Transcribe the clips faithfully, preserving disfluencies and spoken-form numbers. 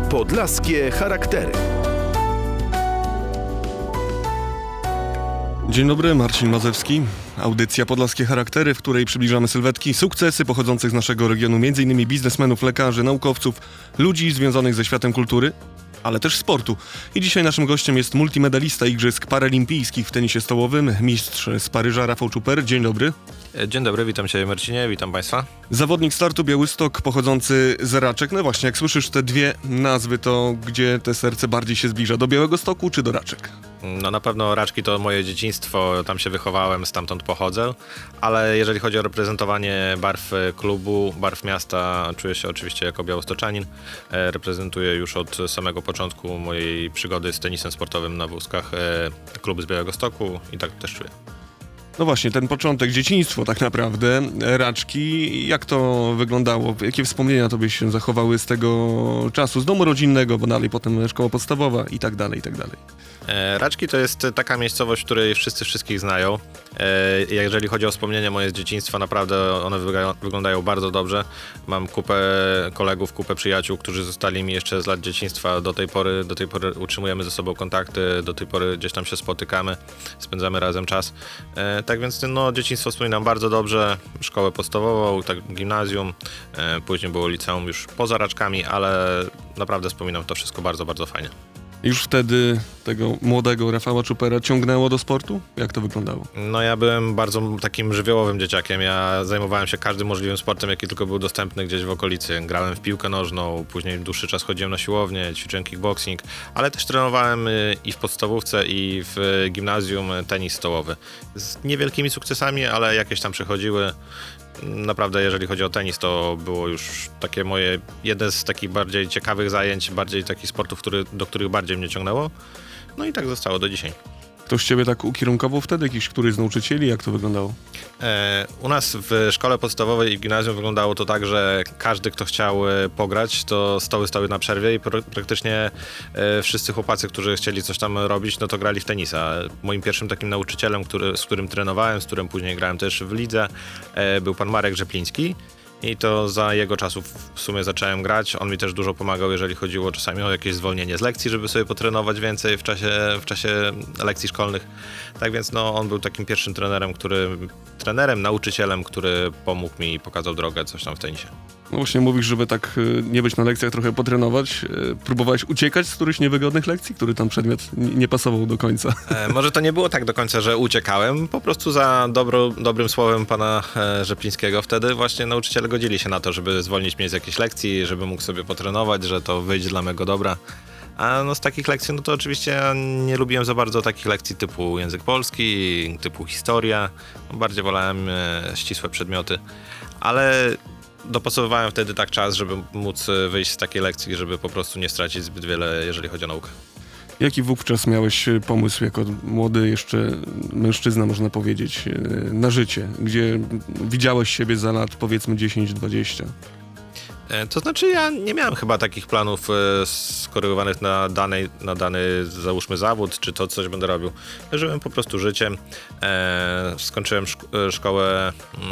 Podlaskie charaktery. Dzień dobry, Marcin Mazewski. Audycja Podlaskie charaktery, w której przybliżamy sylwetki, sukcesy pochodzących z naszego regionu, m.in. biznesmenów, lekarzy, naukowców, ludzi związanych ze światem kultury, ale też sportu. I dzisiaj naszym gościem jest multimedalista Igrzysk Paralimpijskich w tenisie stołowym, mistrz z Paryża Rafał Czuper. Dzień dobry. Dzień dobry, witam Cię Marcinie, witam Państwa. Zawodnik startu Białystok pochodzący z Raczek. No właśnie, jak słyszysz te dwie nazwy, to gdzie te serce bardziej się zbliża? Do Białegostoku czy do Raczek? No na pewno Raczki to moje dzieciństwo, tam się wychowałem, stamtąd pochodzę, ale jeżeli chodzi o reprezentowanie barw klubu, barw miasta, czuję się oczywiście jako białostoczanin. E, reprezentuję już od samego początku mojej przygody z tenisem sportowym na wózkach e, klub z Białegostoku i tak też czuję. No właśnie, ten początek, dzieciństwo tak naprawdę, Raczki, jak to wyglądało? Jakie wspomnienia tobie się zachowały z tego czasu, z domu rodzinnego, bo dalej potem szkoła podstawowa i tak dalej, i tak dalej? E, Raczki to jest taka miejscowość, w której wszyscy wszystkich znają. E, jeżeli chodzi o wspomnienia moje z dzieciństwa, naprawdę one wyglądają, wyglądają bardzo dobrze. Mam kupę kolegów, kupę przyjaciół, którzy zostali mi jeszcze z lat dzieciństwa. Do tej pory, do tej pory utrzymujemy ze sobą kontakty, do tej pory gdzieś tam się spotykamy, spędzamy razem czas. E, tak więc no, dzieciństwo wspominam bardzo dobrze. Szkołę podstawową, tak, gimnazjum, e, później było liceum już poza Raczkami, ale naprawdę wspominam to wszystko bardzo, bardzo fajnie. Już wtedy tego młodego Rafała Czupera ciągnęło do sportu? Jak to wyglądało? No ja byłem bardzo takim żywiołowym dzieciakiem. Ja zajmowałem się każdym możliwym sportem, jaki tylko był dostępny gdzieś w okolicy. Grałem w piłkę nożną, później dłuższy czas chodziłem na siłownię, ćwiczyłem kickboxing, ale też trenowałem i w podstawówce, i w gimnazjum tenis stołowy. Z niewielkimi sukcesami, ale jakieś tam przychodziły. Naprawdę, jeżeli chodzi o tenis, to było już takie moje, jedne z takich bardziej ciekawych zajęć, bardziej takich sportów, który, do których bardziej mnie ciągnęło. No i tak zostało do dzisiaj. Ktoś ciebie tak ukierunkował wtedy? Jakiś któryś z nauczycieli? Jak to wyglądało? E, u nas w szkole podstawowej i w gimnazjum wyglądało to tak, że każdy, kto chciał e, pograć, to stoły stały na przerwie i pr- praktycznie e, wszyscy chłopacy, którzy chcieli coś tam robić, no to grali w tenisa. Moim pierwszym takim nauczycielem, który, z którym trenowałem, z którym później grałem też w lidze, e, był pan Marek Rzepliński. I to za jego czasów w sumie zacząłem grać. On mi też dużo pomagał, jeżeli chodziło czasami o jakieś zwolnienie z lekcji, żeby sobie potrenować więcej w czasie, w czasie lekcji szkolnych. Tak więc no, on był takim pierwszym trenerem, który, trenerem, nauczycielem, który pomógł mi i pokazał drogę coś tam w tenisie. No właśnie mówisz, żeby tak nie być na lekcjach, trochę potrenować. Próbowałeś uciekać z którychś niewygodnych lekcji, który tam przedmiot nie pasował do końca? E, może to nie było tak do końca, że uciekałem. Po prostu za dobro, dobrym słowem pana e, Rzeplińskiego wtedy właśnie nauczyciele godzili się na to, żeby zwolnić mnie z jakiejś lekcji, żeby mógł sobie potrenować, że to wyjdzie dla mego dobra. A no z takich lekcji, no to oczywiście ja nie lubiłem za bardzo takich lekcji typu język polski, typu historia. Bardziej wolałem e, ścisłe przedmioty. Ale dopasowywałem wtedy tak czas, żeby móc wyjść z takiej lekcji, żeby po prostu nie stracić zbyt wiele, jeżeli chodzi o naukę. Jaki wówczas miałeś pomysł jako młody jeszcze mężczyzna, można powiedzieć, na życie? Gdzie widziałeś siebie za lat, powiedzmy dziesięć dwadzieścia? To znaczy ja nie miałem chyba takich planów e, skorygowanych na, danej, na dany, załóżmy, zawód, czy to coś będę robił. Żyłem po prostu życiem. E, skończyłem szk- szkołę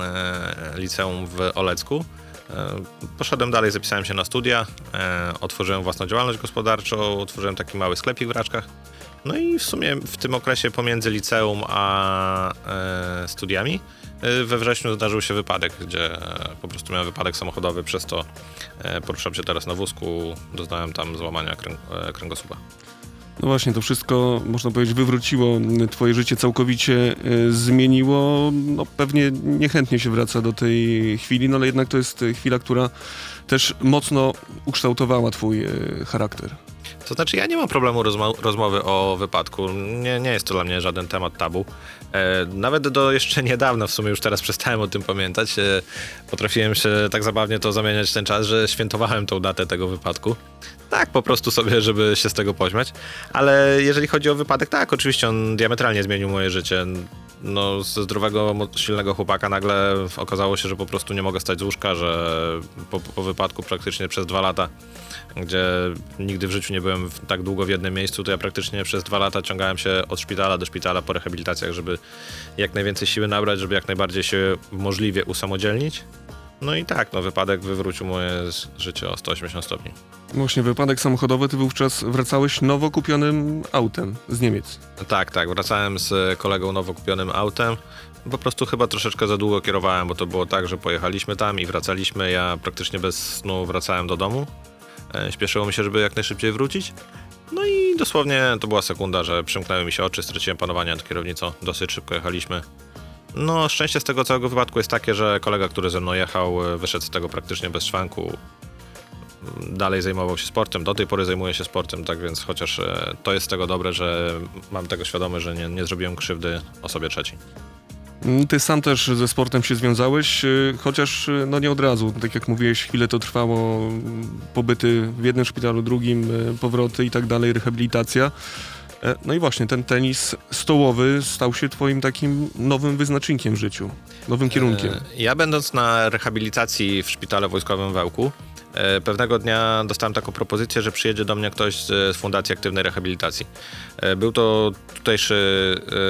e, liceum w Olecku. E, poszedłem dalej, zapisałem się na studia, e, otworzyłem własną działalność gospodarczą, otworzyłem taki mały sklepik w Raczkach. No i w sumie w tym okresie pomiędzy liceum a e, studiami e, we wrześniu zdarzył się wypadek, gdzie e, po prostu miałem wypadek samochodowy, przez to e, poruszam się teraz na wózku, doznałem tam złamania kręg- e, kręgosłupa. No właśnie, to wszystko, można powiedzieć, wywróciło twoje życie, całkowicie y, zmieniło. No pewnie niechętnie się wraca do tej chwili, no ale jednak to jest chwila, która też mocno ukształtowała twój y, charakter. To znaczy ja nie mam problemu rozmo- rozmowy o wypadku, nie, nie jest to dla mnie żaden temat tabu. E, nawet do jeszcze niedawna, w sumie już teraz przestałem o tym pamiętać, e, potrafiłem się tak zabawnie to zamieniać ten czas, że świętowałem tą datę tego wypadku. Tak, po prostu sobie, żeby się z tego pośmiać. Ale jeżeli chodzi o wypadek, tak, oczywiście on diametralnie zmienił moje życie. No, ze zdrowego, silnego chłopaka nagle okazało się, że po prostu nie mogę stać z łóżka, że po, po wypadku praktycznie przez dwa lata, gdzie nigdy w życiu nie byłem w, tak długo w jednym miejscu, to ja praktycznie przez dwa lata ciągałem się od szpitala do szpitala po rehabilitacjach, żeby jak najwięcej siły nabrać, żeby jak najbardziej się możliwie usamodzielnić. No i tak, no wypadek wywrócił moje życie o sto osiemdziesiąt stopni. Właśnie wypadek samochodowy, ty wówczas wracałeś nowo kupionym autem z Niemiec. Tak, tak, wracałem z kolegą nowo kupionym autem. Po prostu chyba troszeczkę za długo kierowałem, bo to było tak, że pojechaliśmy tam i wracaliśmy. Ja praktycznie bez snu wracałem do domu. E, śpieszyło mi się, żeby jak najszybciej wrócić. No i dosłownie to była sekunda, że przymknęły mi się oczy, straciłem panowanie nad kierownicą. Dosyć szybko jechaliśmy. No, szczęście z tego całego wypadku jest takie, że kolega, który ze mną jechał, wyszedł z tego praktycznie bez szwanku. Dalej zajmował się sportem, do tej pory zajmuje się sportem, tak więc chociaż to jest z tego dobre, że mam tego świadomy, że nie, nie zrobiłem krzywdy osobie trzeciej. Ty sam też ze sportem się związałeś, chociaż no nie od razu. Tak jak mówiłeś, chwilę to trwało, pobyty w jednym szpitalu, drugim, powroty i tak dalej, rehabilitacja. No i właśnie, ten tenis stołowy stał się twoim takim nowym wyznacznikiem w życiu, nowym kierunkiem. Ja będąc na rehabilitacji w szpitalu wojskowym w Ełku, pewnego dnia dostałem taką propozycję, że przyjedzie do mnie ktoś z Fundacji Aktywnej Rehabilitacji. Był to tutejszy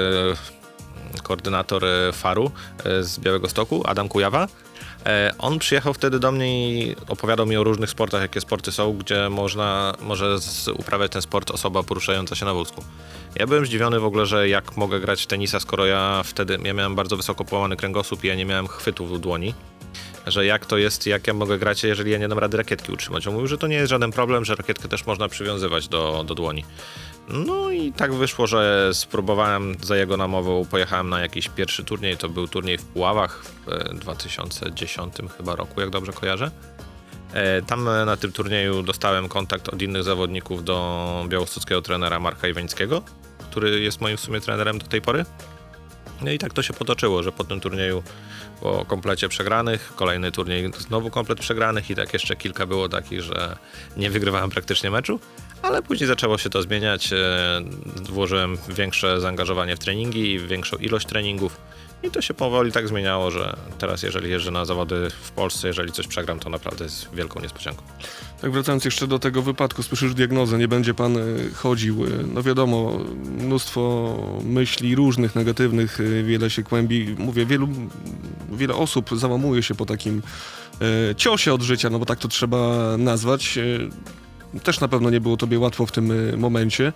koordynator faru z Białegostoku, Adam Kujawa. On przyjechał wtedy do mnie i opowiadał mi o różnych sportach, jakie sporty są, gdzie można, może z, uprawiać ten sport osoba poruszająca się na wózku. Ja byłem zdziwiony w ogóle, że jak mogę grać w tenisa, skoro ja wtedy ja miałem bardzo wysoko połamany kręgosłup i ja nie miałem chwytu w dłoni. Że jak to jest, jak ja mogę grać, jeżeli ja nie dam rady rakietki utrzymać. On mówił, że to nie jest żaden problem, że rakietkę też można przywiązywać do, do dłoni. No i tak wyszło, że spróbowałem za jego namową, pojechałem na jakiś pierwszy turniej, to był turniej w Puławach w dwa tysiące dziesiątym chyba roku, jak dobrze kojarzę. Tam na tym turnieju dostałem kontakt od innych zawodników do białostockiego trenera Marka Iwańskiego, który jest moim w sumie trenerem do tej pory. No i tak to się potoczyło, że po tym turnieju po komplecie przegranych, kolejny turniej znowu komplet przegranych i tak jeszcze kilka było takich, że nie wygrywałem praktycznie meczu, ale później zaczęło się to zmieniać, włożyłem większe zaangażowanie w treningi i większą ilość treningów i to się powoli tak zmieniało, że teraz jeżeli jeżdżę na zawody w Polsce, jeżeli coś przegram, to naprawdę jest wielką niespodzianką. Tak, wracając jeszcze do tego wypadku, słyszysz diagnozę, nie będzie pan chodził. No wiadomo, mnóstwo myśli różnych, negatywnych, wiele się kłębi. Mówię, wielu, wiele osób załamuje się po takim e, ciosie od życia, no bo tak to trzeba nazwać. E, też na pewno nie było tobie łatwo w tym momencie.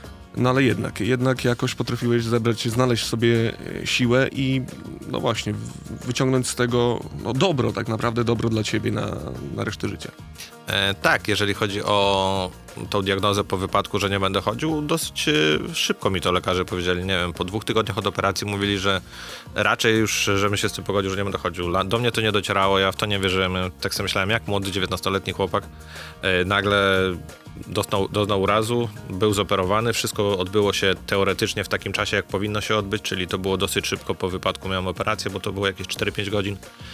No ale jednak, jednak jakoś potrafiłeś zebrać, znaleźć sobie siłę i no właśnie wyciągnąć z tego no dobro, tak naprawdę dobro dla ciebie na, na resztę życia. E, tak, jeżeli chodzi o tą diagnozę po wypadku, że nie będę chodził, dosyć szybko mi to lekarze powiedzieli, nie wiem, po dwóch tygodniach od operacji mówili, że raczej już, żebym się z tym pogodził, że nie będę chodził. Do mnie to nie docierało, ja w to nie wierzyłem, tak sobie myślałem, jak młody dziewiętnastoletni chłopak e, nagle doznał, doznał urazu, był zoperowany, wszystko odbyło się teoretycznie w takim czasie, jak powinno się odbyć, czyli to było dosyć szybko po wypadku, miałem operację, bo to było jakieś cztery pięć godzin.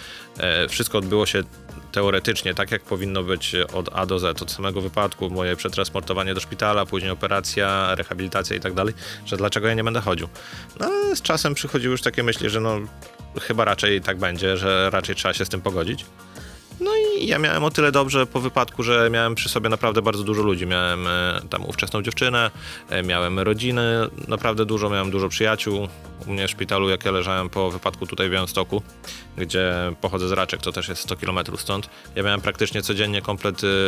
E, wszystko odbyło się teoretycznie tak, jak powinno być od A do Z, od samego wypadku, moje przetransportowanie do szpitala, później operacja, rehabilitacja i tak dalej, że dlaczego ja nie będę chodził. No ale z czasem przychodziły już takie myśli, że no chyba raczej tak będzie, że raczej trzeba się z tym pogodzić. No i ja miałem o tyle dobrze po wypadku, że miałem przy sobie naprawdę bardzo dużo ludzi. Miałem e, tam ówczesną dziewczynę, e, miałem rodziny, naprawdę dużo, miałem dużo przyjaciół. U mnie w szpitalu, jak ja leżałem po wypadku tutaj w Białymstoku, gdzie pochodzę z Raczek, to też jest sto kilometrów stąd. Ja miałem praktycznie codziennie komplet e,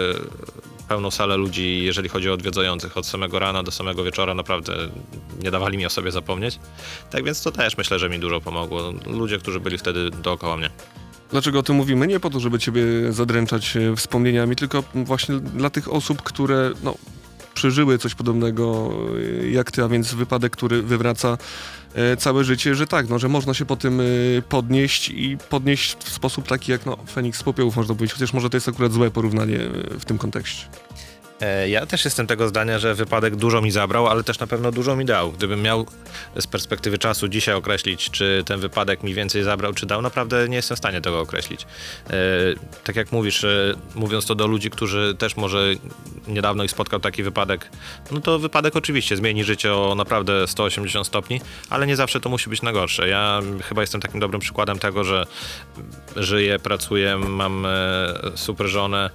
pełną salę ludzi, jeżeli chodzi o odwiedzających. Od samego rana do samego wieczora naprawdę nie dawali mi o sobie zapomnieć. Tak więc to też myślę, że mi dużo pomogło. Ludzie, którzy byli wtedy dookoła mnie. Dlaczego o tym mówimy? Nie po to, żeby ciebie zadręczać wspomnieniami, tylko właśnie dla tych osób, które no, przeżyły coś podobnego jak ty, a więc wypadek, który wywraca e, całe życie, że tak, no, że można się po tym e, podnieść i podnieść w sposób taki jak no, Feniks z popiołów, można powiedzieć, chociaż może to jest akurat złe porównanie w tym kontekście. Ja też jestem tego zdania, że wypadek dużo mi zabrał, ale też na pewno dużo mi dał. Gdybym miał z perspektywy czasu dzisiaj określić, czy ten wypadek mi więcej zabrał, czy dał, naprawdę nie jestem w stanie tego określić. E, tak jak mówisz, e, mówiąc to do ludzi, którzy też może niedawno ich spotkał taki wypadek, no to wypadek oczywiście zmieni życie o naprawdę sto osiemdziesiąt stopni, ale nie zawsze to musi być na gorsze. Ja chyba jestem takim dobrym przykładem tego, że żyję, pracuję, mam e, super żonę,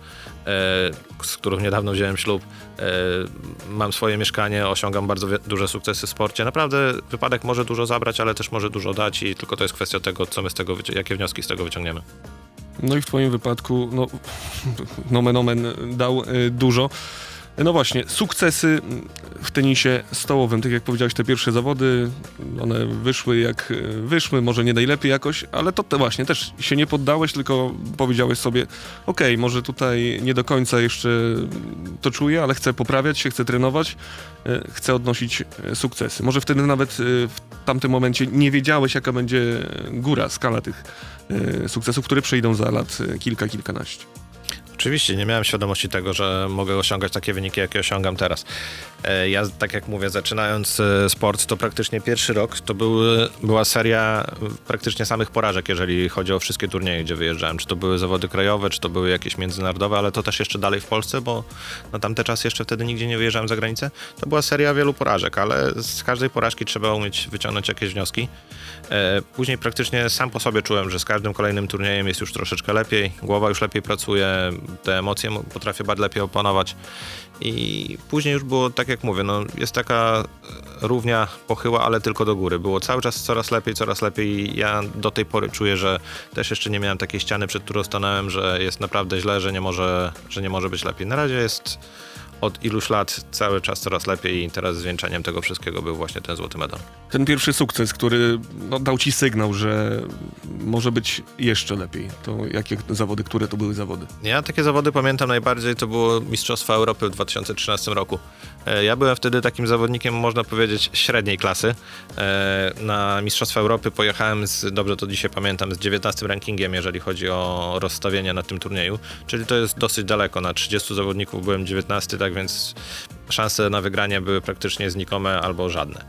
z którą niedawno wziąłem ślub, mam swoje mieszkanie, osiągam bardzo duże sukcesy w sporcie. Naprawdę wypadek może dużo zabrać, ale też może dużo dać i tylko to jest kwestia tego, co my z tego, jakie wnioski z tego wyciągniemy. No i w twoim wypadku, no, nomen omen dał y, dużo. No właśnie, sukcesy w tenisie stołowym, tak jak powiedziałeś, te pierwsze zawody, one wyszły jak wyszły, może nie najlepiej jakoś, ale to te właśnie też się nie poddałeś, tylko powiedziałeś sobie, okej, okay, może tutaj nie do końca jeszcze to czuję, ale chcę poprawiać się, chcę trenować, chcę odnosić sukcesy. Może wtedy nawet w tamtym momencie nie wiedziałeś, jaka będzie góra, skala tych sukcesów, które przyjdą za lat kilka, kilkanaście. Oczywiście, nie miałem świadomości tego, że mogę osiągać takie wyniki, jakie osiągam teraz. Ja, tak jak mówię, zaczynając sport, to praktycznie pierwszy rok to był, była seria praktycznie samych porażek, jeżeli chodzi o wszystkie turnieje, gdzie wyjeżdżałem. Czy to były zawody krajowe, czy to były jakieś międzynarodowe, ale to też jeszcze dalej w Polsce, bo na tamte czasy jeszcze wtedy nigdzie nie wyjeżdżałem za granicę. To była seria wielu porażek, ale z każdej porażki trzeba umieć wyciągnąć jakieś wnioski. Później praktycznie sam po sobie czułem, że z każdym kolejnym turniejem jest już troszeczkę lepiej, głowa już lepiej pracuje, te emocje potrafię bardzo lepiej opanować i później już było, tak jak mówię, no jest taka równia pochyła, ale tylko do góry. Było cały czas coraz lepiej, coraz lepiej. Ja do tej pory czuję, że też jeszcze nie miałem takiej ściany, przed którą stanąłem, że jest naprawdę źle, że nie może, że nie może być lepiej. Na razie jest od iluś lat cały czas coraz lepiej i teraz zwieńczeniem tego wszystkiego był właśnie ten złoty medal. Ten pierwszy sukces, który no, dał ci sygnał, że może być jeszcze lepiej. To jakie zawody, które to były zawody? Ja takie zawody pamiętam najbardziej, to było Mistrzostwa Europy w dwa tysiące trzynastym roku. Ja byłem wtedy takim zawodnikiem, można powiedzieć, średniej klasy. Na Mistrzostwa Europy pojechałem z, dobrze to dzisiaj pamiętam, z dziewiętnastym rankingiem, jeżeli chodzi o rozstawienie na tym turnieju, czyli to jest dosyć daleko, na trzydziestu zawodników byłem dziewiętnasty, tak więc szanse na wygranie były praktycznie znikome albo żadne.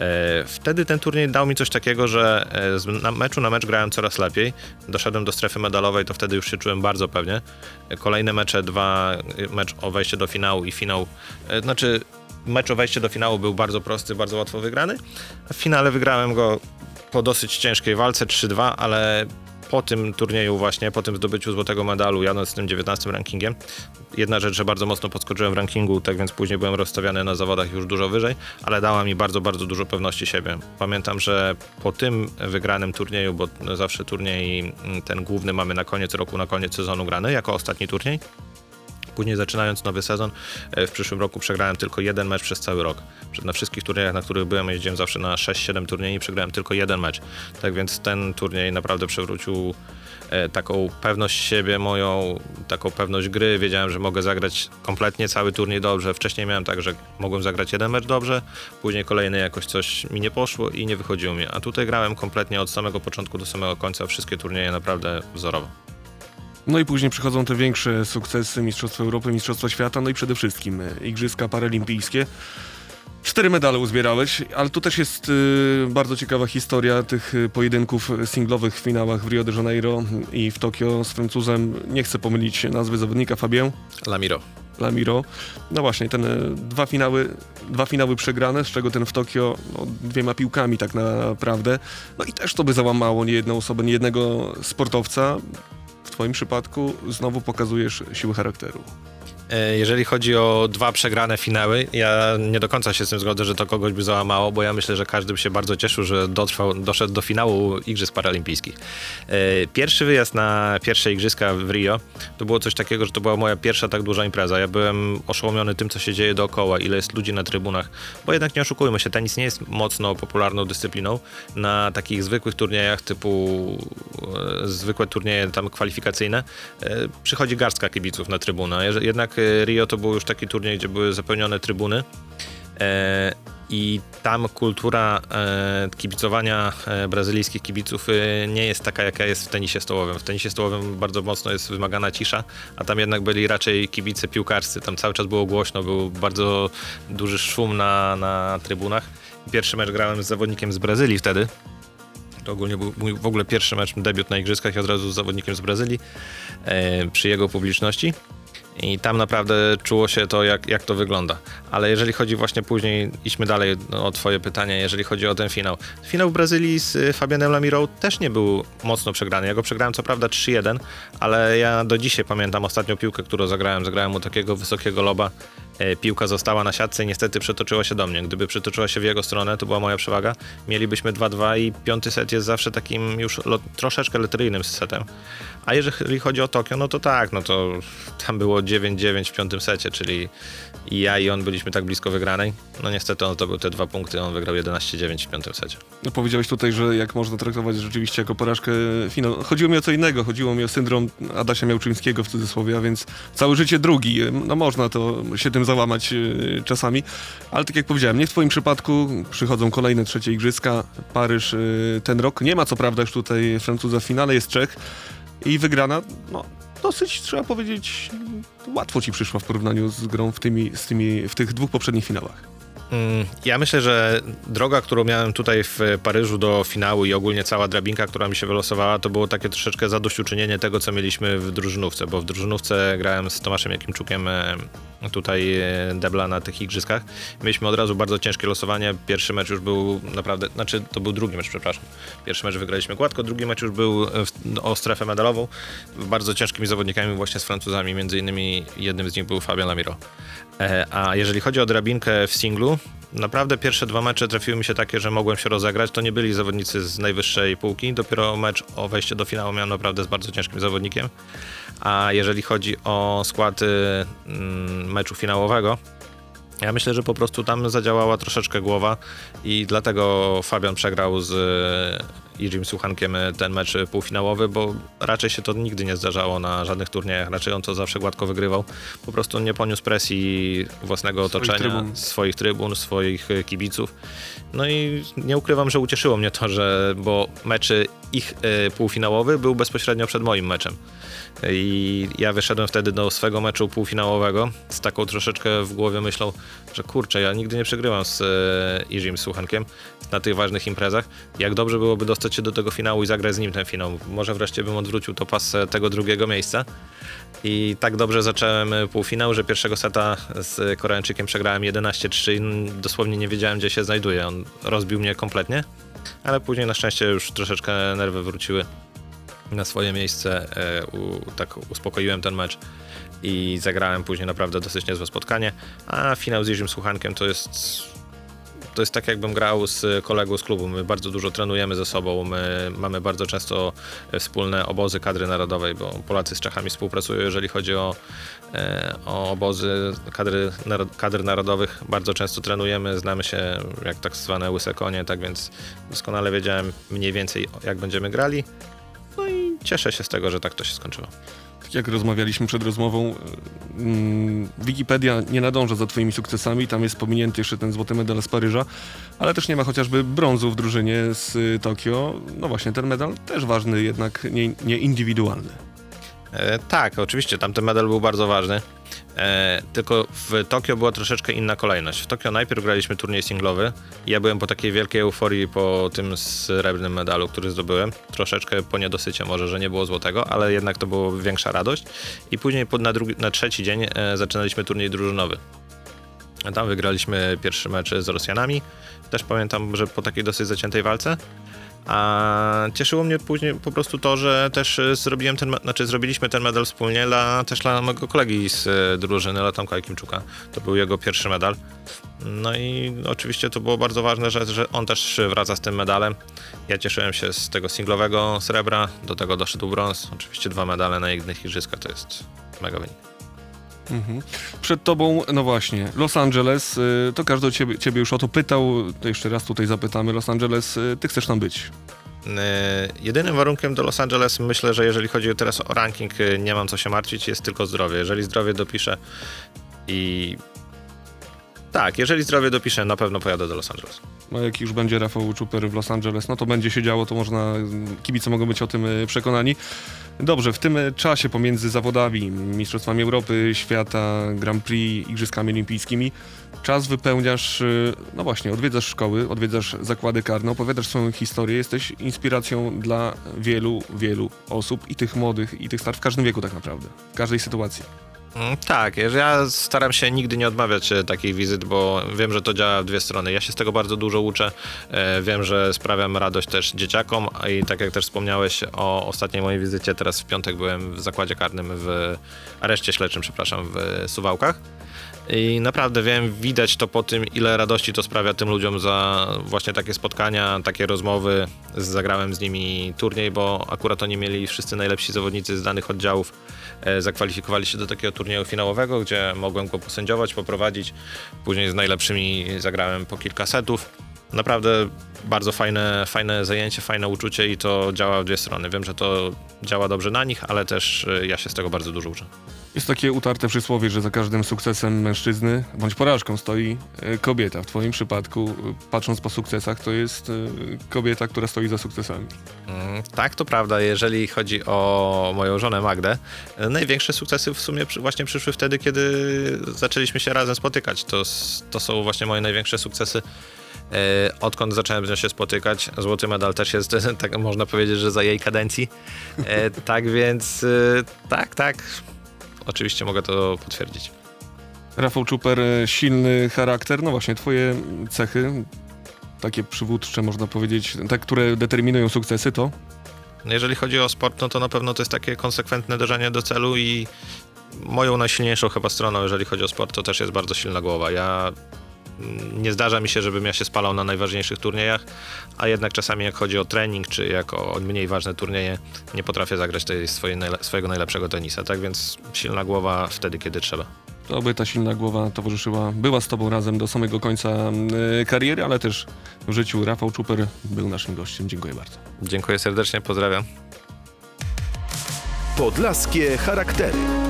Wtedy ten turniej dał mi coś takiego, że z na meczu na mecz grałem coraz lepiej. Doszedłem do strefy medalowej, to wtedy już się czułem bardzo pewnie. Kolejne mecze, dwa, mecz o wejście do finału i finał, znaczy mecz o wejście do finału był bardzo prosty, bardzo łatwo wygrany. W finale wygrałem go po dosyć ciężkiej walce trzy dwa, ale po tym turnieju właśnie, po tym zdobyciu złotego medalu, jadąc z tym dziewiętnastym rankingiem, jedna rzecz, że bardzo mocno podskoczyłem w rankingu, tak więc później byłem rozstawiany na zawodach już dużo wyżej, ale dała mi bardzo, bardzo dużo pewności siebie. Pamiętam, że po tym wygranym turnieju, bo zawsze turniej ten główny mamy na koniec roku, na koniec sezonu grany, jako ostatni turniej. Później zaczynając nowy sezon, w przyszłym roku przegrałem tylko jeden mecz przez cały rok. Na wszystkich turniejach, na których byłem, jeździłem zawsze na sześć siedem turniejów i przegrałem tylko jeden mecz. Tak więc ten turniej naprawdę przewrócił taką pewność siebie moją, taką pewność gry. Wiedziałem, że mogę zagrać kompletnie cały turniej dobrze. Wcześniej miałem tak, że mogłem zagrać jeden mecz dobrze, później kolejny jakoś coś mi nie poszło i nie wychodziło mi. A tutaj grałem kompletnie od samego początku do samego końca, wszystkie turnieje naprawdę wzorowo. No i później przychodzą te większe sukcesy, Mistrzostwa Europy, Mistrzostwa Świata, no i przede wszystkim Igrzyska Paralimpijskie. Cztery medale uzbierałeś, ale tu też jest y, bardzo ciekawa historia tych pojedynków singlowych w finałach w Rio de Janeiro i w Tokio z Francuzem. Nie chcę pomylić nazwy zawodnika, Fabien Lamiro. Lamiro. No właśnie, ten dwa finały, dwa finały przegrane, z czego ten w Tokio no, dwiema piłkami tak naprawdę. No i też to by załamało niejedną osobę, niejednego sportowca. W twoim przypadku znowu pokazujesz siłę charakteru. Jeżeli chodzi o dwa przegrane finały, ja nie do końca się z tym zgodzę, że to kogoś by załamało, bo ja myślę, że każdy by się bardzo cieszył, że dotrwał, doszedł do finału Igrzysk Paralimpijskich. Pierwszy wyjazd na pierwsze Igrzyska w Rio to było coś takiego, że to była moja pierwsza tak duża impreza. Ja byłem oszołomiony tym, co się dzieje dookoła, ile jest ludzi na trybunach, bo jednak nie oszukujmy się, tenis nie jest mocno popularną dyscypliną. Na takich zwykłych turniejach typu e, zwykłe turnieje tam kwalifikacyjne e, przychodzi garstka kibiców na trybunę. Jednak Rio to był już taki turniej, gdzie były zapełnione trybuny e, i tam kultura e, kibicowania e, brazylijskich kibiców e, nie jest taka, jaka jest w tenisie stołowym. W tenisie stołowym bardzo mocno jest wymagana cisza, a tam jednak byli raczej kibice piłkarscy. Tam cały czas było głośno, był bardzo duży szum na, na trybunach. Pierwszy mecz grałem z zawodnikiem z Brazylii wtedy. To ogólnie był mój w ogóle pierwszy mecz, debiut na Igrzyskach i od razu z zawodnikiem z Brazylii e, przy jego publiczności. I tam naprawdę czuło się to, jak, jak to wygląda. ale jeżeli chodzi właśnie później, idźmy dalej no, o twoje pytanie, jeżeli chodzi o ten finał. Finał w Brazylii z Fabianem Lamirą też nie był mocno przegrany. Ja go przegrałem co prawda trzy jeden, ale ja do dzisiaj pamiętam ostatnią piłkę, którą zagrałem. Zagrałem mu takiego wysokiego loba. Piłka została na siatce i niestety przetoczyła się do mnie. Gdyby przetoczyła się w jego stronę, to była moja przewaga. Mielibyśmy dwa dwa i piąty set jest zawsze takim już lo- troszeczkę loteryjnym setem. A jeżeli chodzi o Tokio, no to tak, no to tam było dziewięć dziewięć w piątym secie, czyli i ja i on byliśmy tak blisko wygranej. No niestety on zdobył te dwa punkty, on wygrał jedenaście dziewięć w piątym secie. No, powiedziałeś tutaj, że jak można traktować rzeczywiście jako porażkę finał. Chodziło mi o co innego, chodziło mi o syndrom Adasia Miałczyńskiego w cudzysłowie, a więc całe życie drugi. No można to się tym załamać yy, czasami, ale tak jak powiedziałem, nie w twoim przypadku. Przychodzą kolejne trzecie igrzyska, Paryż yy, ten rok. Nie ma co prawda już tutaj Francuza w finale, jest Czech i wygrana, no dosyć, trzeba powiedzieć, łatwo ci przyszła w porównaniu z grą w, tymi, z tymi, w tych dwóch poprzednich finałach. Ja myślę, że droga, którą miałem tutaj w Paryżu do finału i ogólnie cała drabinka, która mi się wylosowała, to było takie troszeczkę zadośćuczynienie tego, co mieliśmy w drużynówce, bo w drużynówce grałem z Tomaszem Jakimczukiem tutaj debla na tych igrzyskach. Mieliśmy od razu bardzo ciężkie losowanie. Pierwszy mecz już był naprawdę, znaczy to był drugi mecz, przepraszam. Pierwszy mecz wygraliśmy gładko, drugi mecz już był w, o strefę medalową. Bardzo ciężkimi zawodnikami właśnie z Francuzami, między innymi jednym z nich był Fabian Lamiro. A jeżeli chodzi o drabinkę w singlu, naprawdę pierwsze dwa mecze trafiły mi się takie, że mogłem się rozegrać. To nie byli zawodnicy z najwyższej półki. Dopiero mecz o wejście do finału miałem naprawdę z bardzo ciężkim zawodnikiem. A jeżeli chodzi o skład mm, meczu finałowego, ja myślę, że po prostu tam zadziałała troszeczkę głowa i dlatego Fabian przegrał z Jiřím Suchankiem ten mecz półfinałowy, bo raczej się to nigdy nie zdarzało na żadnych turniejach, raczej on to zawsze gładko wygrywał. Po prostu nie poniósł presji własnego otoczenia, swoich trybun, swoich, trybun, swoich kibiców. No i nie ukrywam, że ucieszyło mnie to, że bo mecz ich y, półfinałowy był bezpośrednio przed moim meczem. I ja wyszedłem wtedy do swego meczu półfinałowego z taką troszeczkę w głowie myślą, że kurczę, ja nigdy nie przegrywam z Jiřím Suchankiem na tych ważnych imprezach. Jak dobrze byłoby dostać się do tego finału i zagrać z nim ten finał. Może wreszcie bym odwrócił to pas tego drugiego miejsca. I tak dobrze zacząłem półfinał, że pierwszego seta z Koreańczykiem przegrałem jedenaście trzy i dosłownie nie wiedziałem, gdzie się znajduje. On rozbił mnie kompletnie, ale później na szczęście już troszeczkę nerwy wróciły na swoje miejsce, e, u, tak uspokoiłem ten mecz i zagrałem później naprawdę dosyć niezłe spotkanie, a finał z Jiřím Suchankiem to jest to jest tak, jakbym grał z kolegą z klubu. My bardzo dużo trenujemy ze sobą, my mamy bardzo często wspólne obozy kadry narodowej, bo Polacy z Czechami współpracują, jeżeli chodzi o, e, o obozy kadry, narod, kadr narodowych. Bardzo często trenujemy, znamy się jak tak zwane łyse konie, tak więc doskonale wiedziałem mniej więcej, jak będziemy grali. No i cieszę się z tego, że tak to się skończyło. Tak jak rozmawialiśmy przed rozmową, mm, Wikipedia nie nadąża za twoimi sukcesami, tam jest pominięty jeszcze ten złoty medal z Paryża, ale też nie ma chociażby brązu w drużynie z Tokio. No właśnie, ten medal też ważny, jednak nie, nie indywidualny. E, tak, oczywiście, tamten medal był bardzo ważny, e, tylko w Tokio była troszeczkę inna kolejność. W Tokio najpierw graliśmy turniej singlowy i ja byłem po takiej wielkiej euforii po tym srebrnym medalu, który zdobyłem. Troszeczkę po niedosycie może, że nie było złotego, ale jednak to była większa radość. I później na, drugi, na trzeci dzień e, zaczynaliśmy turniej drużynowy. A tam wygraliśmy pierwszy mecz z Rosjanami. Też pamiętam, że po takiej dosyć zaciętej walce. A cieszyło mnie później po prostu to, że też zrobiłem ten, znaczy zrobiliśmy ten medal wspólnie dla, też dla mojego kolegi z drużyny, dla Tomka Jakimczuka. To był jego pierwszy medal. No i oczywiście to było bardzo ważne, że, że on też wraca z tym medalem. Ja cieszyłem się z tego singlowego srebra, do tego doszedł brąz. Oczywiście dwa medale na jednych igrzyskach to jest mega wynik. Mhm. Przed tobą, no właśnie, Los Angeles, y, to każdy ciebie, ciebie już o to pytał, to jeszcze raz tutaj zapytamy, Los Angeles, y, ty chcesz tam być? Yy, jedynym warunkiem do Los Angeles, myślę, że jeżeli chodzi teraz o ranking, yy, nie mam co się martwić, jest tylko zdrowie. Jeżeli zdrowie dopiszę i... Tak, jeżeli zdrowie dopiszę, na pewno pojadę do Los Angeles. No jak już będzie Rafał Czuper w Los Angeles, no to będzie się działo, to można, kibice mogą być o tym przekonani. Dobrze, w tym czasie pomiędzy zawodami, Mistrzostwami Europy, Świata, Grand Prix, Igrzyskami Olimpijskimi, czas wypełniasz, no właśnie, odwiedzasz szkoły, odwiedzasz zakłady karne, opowiadasz swoją historię, jesteś inspiracją dla wielu, wielu osób, i tych młodych, i tych starszych, w każdym wieku tak naprawdę, w każdej sytuacji. Mm, Tak, ja staram się nigdy nie odmawiać e, takich wizyt, bo wiem, że to działa w dwie strony. Ja się z tego bardzo dużo uczę, e, wiem, że sprawiam radość też dzieciakom a i tak jak też wspomniałeś o ostatniej mojej wizycie, teraz w piątek byłem w zakładzie karnym, w areszcie śledczym, przepraszam, w Suwałkach. I naprawdę wiem, widać to po tym, ile radości to sprawia tym ludziom za właśnie takie spotkania, takie rozmowy. Zagrałem z nimi turniej, bo akurat oni mieli wszyscy najlepsi zawodnicy z danych oddziałów. E, zakwalifikowali się do takiego turnieju finałowego, gdzie mogłem go posędziować, poprowadzić. Później z najlepszymi zagrałem po kilka setów. Naprawdę bardzo fajne, fajne zajęcie, fajne uczucie i to działa w dwie strony. Wiem, że to działa dobrze na nich, ale też e, ja się z tego bardzo dużo uczę. Jest takie utarte przysłowie, że za każdym sukcesem mężczyzny, bądź porażką stoi e, kobieta. W twoim przypadku, e, patrząc po sukcesach, to jest e, kobieta, która stoi za sukcesami. Mm, Tak, to prawda. Jeżeli chodzi o moją żonę Magdę, e, największe sukcesy w sumie przy, właśnie przyszły wtedy, kiedy zaczęliśmy się razem spotykać. To, s- to są właśnie moje największe sukcesy. E, Odkąd zacząłem z nią się spotykać, złoty medal też jest, tak można powiedzieć, że za jej kadencji. E, Tak więc, e, tak, tak. Oczywiście mogę to potwierdzić. Rafał Czuper, e, silny charakter, no właśnie twoje cechy, takie przywódcze można powiedzieć, te, które determinują sukcesy, to No jeżeli chodzi o sport, no to na pewno to jest takie konsekwentne dążenie do celu i moją najsilniejszą chyba stroną, jeżeli chodzi o sport, to też jest bardzo silna głowa. Ja mm, nie zdarza mi się, żebym ja się spalał na najważniejszych turniejach, a jednak czasami jak chodzi o trening, czy jak o mniej ważne turnieje, nie potrafię zagrać tej swojej, najle- swojego najlepszego tenisa. Tak więc silna głowa wtedy, kiedy trzeba. to by ta silna głowa towarzyszyła, była z tobą razem do samego końca e, kariery, ale też w życiu. Rafał Czuper był naszym gościem. Dziękuję bardzo. Dziękuję serdecznie, pozdrawiam. Podlaskie charaktery.